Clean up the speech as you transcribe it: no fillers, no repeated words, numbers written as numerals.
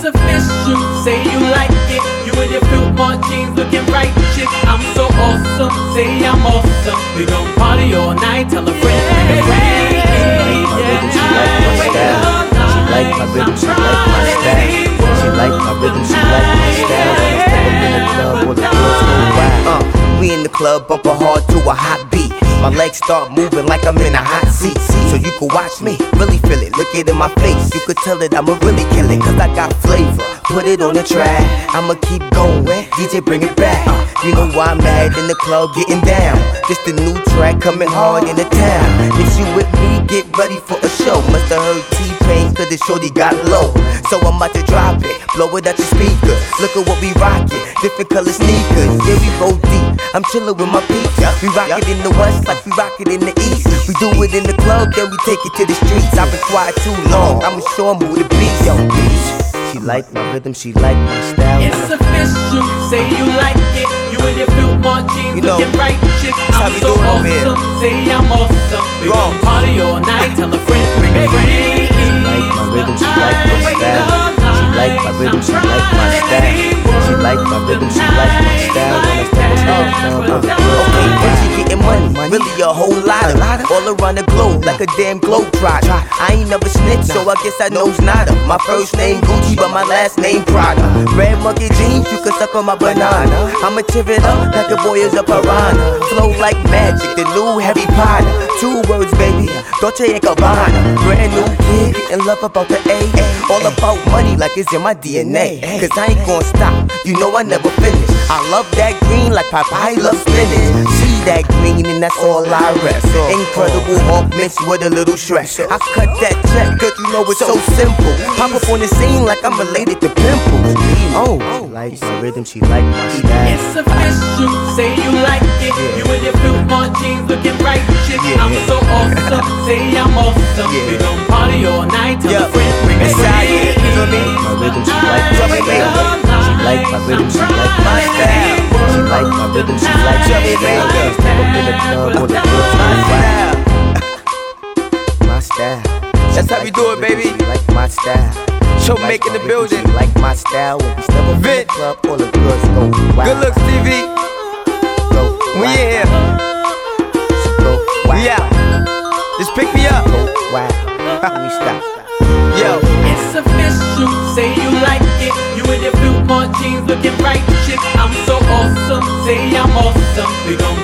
official, say you like it. You and your Biltmore jeans looking right, chick. I'm so awesome, say I'm awesome. We gon' party all night, tell a friend, bring a friend. She like my rhythm, she like my style. She like my rhythm, she like my style. When I step up in the club, all the girls go wild. We in the club, bumpin' hard to a hot beat. My legs start moving like I'm in a hot seat. So you can watch me, really feel it. Look it in my face, you could tell that I'ma really kill it. Cause I got flavor, put it on the track. I'ma keep going, DJ bring it back. You know why I'm mad in the club getting down. This the new track coming hard in the town. If you with me, get ready for a show. Musta heard T-Pain cause the shorty got low. So I'm about to drop it, blow it out your speakers. Look at what we rockin', different color sneakers. Yeah, we go deep, I'm chillin' with my peeps. We rock it in the west like we rock it in the east. We do it in the club, then we take it to the streets. I've been quiet too long, I'ma show 'em who the beast. Yo, she like my rhythm, she like my style. It's official, say you like it. You and your Biltmore jeans looking right, chick. I'm so awesome, say I'm awesome. We gon' party all night, tell a friend, bring a friend. She like my rhythm, she like my style. She like my rhythm, she like my style. She like my rhythm, she like my style. When I step up, okay, when she getting money, really a whole lot of all around the globe, like a damn globetrotter. I ain't never snitched, so I guess I knows nada. My first name Gucci, but my last name Prada. Red monkey jeans, you can suck on my banana. I'ma tear it up like the boy is a piranha. Flow like magic, the new Harry Potter. 2 words, baby, Dolce & Gabbana. Brand new kid, getting love about the A. All about money like it's in my DNA. Cause I ain't gon' stop, you know I never finish. I love that green like Popeye loves spinach. See that green and that's all I rest. Incredible Hulk mixed with a little stress. I cut that check cause you know it's so simple. Pop up on the scene like I'm related to pimples. Oh, she like my rhythm, she like my style. It's official, say you like it. You and your Biltmore jeans looking right, chick. I'm so awesome, say I'm awesome. We gon' party all night, tell a friend, bring a friend. My rhythm, she like my style. She like my rhythm, she like my style. She like my rhythm, she like my style. Step up in the club, all the girls go wild. My style. That's how we do it, baby. She like my style. Show making the building. She like my style. When we step up in the club, all the girls go wild. Good looks, TV. We in here. We out. Just pick me up. Wow. Let me stop. Yo. It's official, say you like it. You and your Biltmore jeans looking right, chick. I'm so awesome, say I'm awesome. We gon'